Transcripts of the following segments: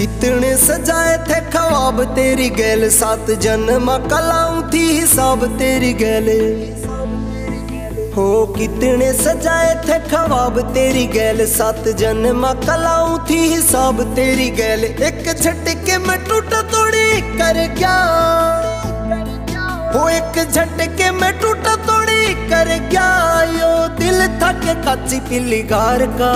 कितने सजाए थे ख्वाब तेरी गैल, 7 जन्म कलाऊं थी हिसाब तेरी गैले। हो कितने सजाए थे ख्वाब तेरी गैल, 7 जन्म कलाऊं थी हिसाब तेरी गैल। एक झटके में टूटा तोड़ी कर क्या हो, एक झटके में टूटा तोड़ी कर क्या। यो दिल था के काची पीली गार का,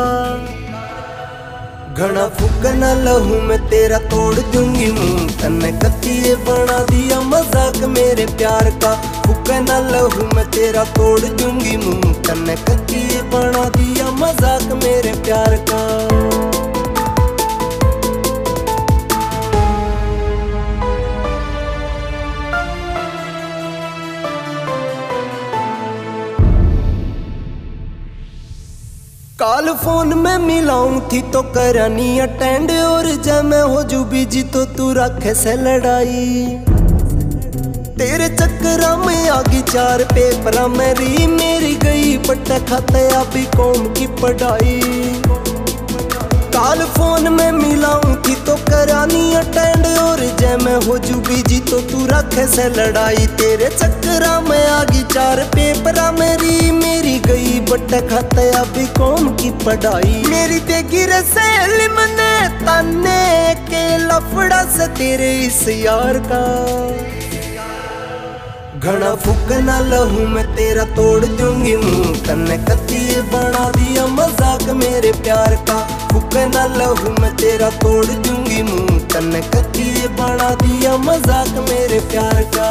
घना फूक न लहू मैं तेरा तोड़ दूंगी मुंह। तन्ने कच्ची बना दिया मजाक मेरे प्यार का, फूक न लहू मैं तेरा तोड़ दूंगी मुंह। तन्ने कच्ची बना दिया मजाक मेरे प्यार का। काल फोन में मिलाऊं थी तो करानी अटेंड, और जब मैं हो जू बिजी तो तू रखे से लड़ाई। तेरे चक्कर में आगी 4 पेपर मेरी गई बट्टा खाते अभी कौम की पढ़ाई। काल फोन में मिलाऊं थी तो करानी अटेंड, और जब मैं हो जू बिजी तो तू रखे से लड़ाई। तेरे चक्कर में आगी 4 पेपर मेरी गई बट्टा खाते अभी कौम की पढ़ाई। मेरी तेगी रसेली मने ताने के लफड़ा से तेरे इस यार का, घना फूक न लहू मैं तेरा तोड़ दूंगी मुंह। तन्ने कच्ची बना दिया मजाक मेरे प्यार का, फूक न लहू मैं तेरा तोड़ दूंगी मुंह। तन्ने कच्ची बना दिया मजाक मेरे प्यार का।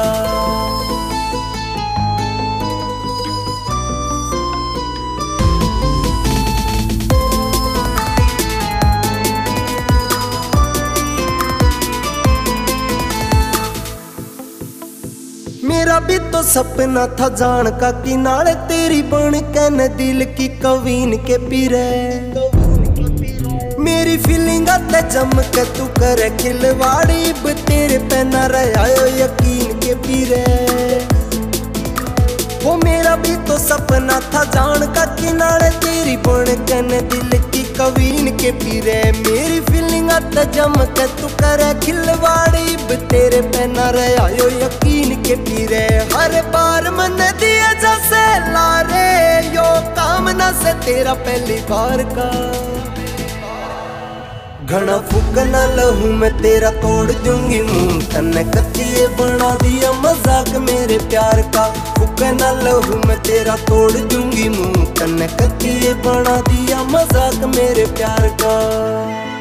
मेरा भी तो सपना था जान का किनारे, तेरी बन के न दिल की कवीन के पीरे। मेरी फीलिंग आते जम के तू करे खिलवाड़ी, तेरे पे न रहा यकीन के पीरे। वो मेरा भी तो सपना था जान का किनारे, तेरी बन के न दिल की कवीन के पीरे। मेरी फीलिंग आते जम के तू करे खिलवाड़ी, तेरे पे न रहा यकीन के पीरे। हर बार मन दिया जैसे लारे, यो कामना से तेरा पहली बार का, घना फूक न लहू मैं तेरा तोड़ दूंगी मुंह। तन्ने कच्ची बना दिया मजाक मेरे प्यार का, फूक न लहू मैं तेरा तोड़ दूंगी मुंह। तन्ने कच्ची बना दिया मजाक मेरे प्यार का।